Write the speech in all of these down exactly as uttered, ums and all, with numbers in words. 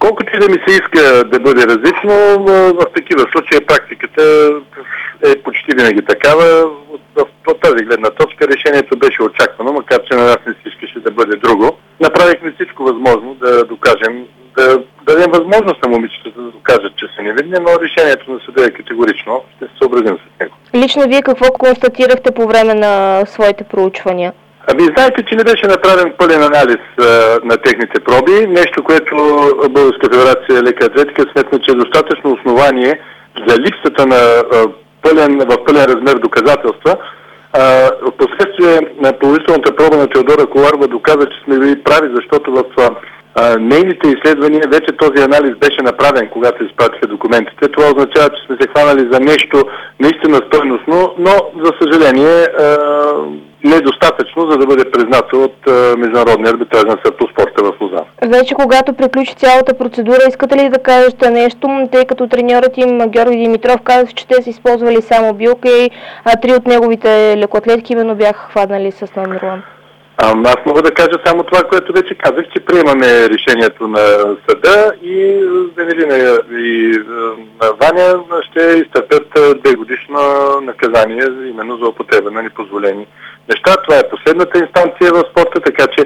Колкото и да ми се иска да бъде различно, в такива случаи практиката е почти винаги такава. От тази гледна точка решението беше очаквано, макар че на нас не се искаше да бъде друго. Направихме всичко възможно да докажем, да дадем възможност на момичетата да докажат, че са невинни, но решението на съда е категорично. Ще се съобразим с него. Лично вие какво констатирахте по време на своите проучвания? Ами знаете, че не беше направен пълен анализ а, на техните проби, нещо, което Българска федерация лека атлетика сметна, че е достатъчно основание за липсата на а, пълен, в пълен размер доказателства. В последствие на положителната проба на Теодора Коларова доказа, че сме били прави, защото в а, нейните изследвания вече този анализ беше направен, когато изпратиха документите. Това означава, че сме се хванали за нещо наистина стойностно, но за съжаление а, недостатъчно, за да бъде признато от а, Международния арбитражен съд по спорта в Лозана. Вече когато приключи цялата процедура, искате ли да кажете нещо, тъй като треньорът им Георги Димитров каза, че те са използвали само билка и а, три от неговите лекоатлетки именно бяха хванали с номер едно? Аз мога да кажа само това, което вече казах, че приемаме решението на съда и Венелина и на Ваня ще изтърпят две годишно наказание именно за употреба на непозволени неща. Това е последната инстанция в спорта, така че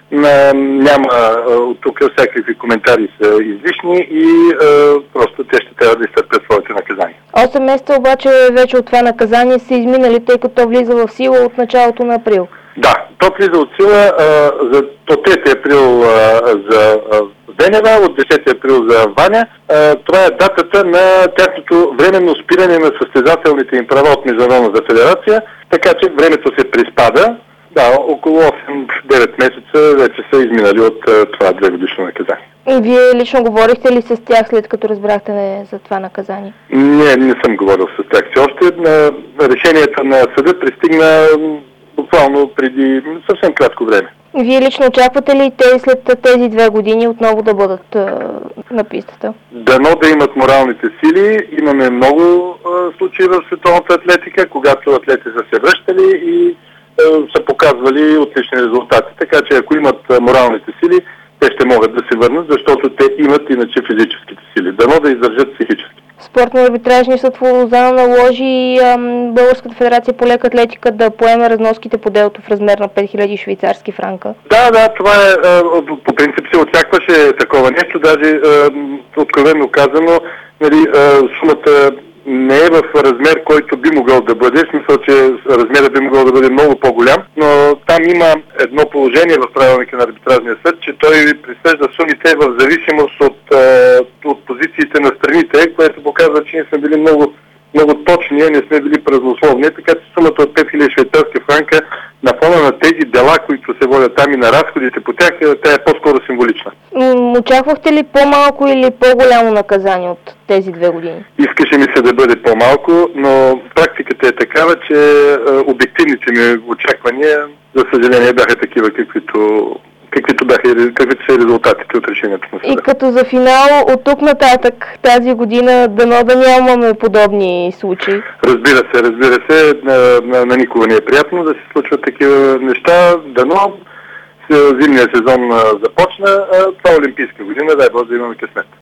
няма от тук всякакви коментари са излишни и просто те ще трябва да изтърпят своите наказания. осем месеца обаче вече от това наказание са изминали, тъй като влиза в сила от началото на април. Да, то влиза от сила а, за, от трети април а, за а, Венева, от десети април за Ваня. А, това е датата на тяхното временно спиране на състезателните им права от Международната федерация, така че времето се приспада. Да, около осем-девет месеца вече са изминали от а, това две годишно наказание. И вие лично говорихте ли с тях след като разбрахте не, за това наказание? Не, не съм говорил с тях. Все още на решението на съда пристигна буквално преди съвсем кратко време. Вие лично очаквате ли те след тези две години отново да бъдат а, на пистата? Дано да имат моралните сили. Имаме много а, случаи в световната атлетика, когато атлети са се връщали и а, са показвали отлични резултати. Така че ако имат а, моралните сили, те ще могат да се върнат, защото те имат иначе физическите сили. Дано да издържат психически. Спортно-арбитражният съд в Лозана наложи ам, Българската федерация по лека атлетика да поеме разноските по делото в размер на пет хиляди швейцарски франка. Да, да, това е, а, по принцип се очакваше такова нещо, даже а, откровено казано, нали, а, сумата не е в размер, който би могъл да бъде, в смисъл, че размерът би могъл да бъде много по-голям, но там има едно положение в правилника на арбитражния съд, че той присъжда сумите в зависимост от, от позициите на страните, което показва, че ние сме били много, много точни, а не сме били празнословни, така че сумата от пет хиляди швейцарски франка на фона на тези дела, които се водят там и на разходите по тях, тя е по-скоро символична. М- очаквахте ли по-малко или по-голямо наказание от тези две години? Искаше ми се да бъде по-малко, но практиката е такава, че а, обективните ми очаквания, за съжаление, бяха такива, каквито, каквито, бяха, каквито са резултатите от решението на съда. И като за финал, от тук нататък тази година, дано да нямаме подобни случаи? Разбира се, разбира се, на, на, на никога не е приятно да се случват такива неща, дано зимния сезон започна, а това олимпийска година, дай Боже да имаме късмет.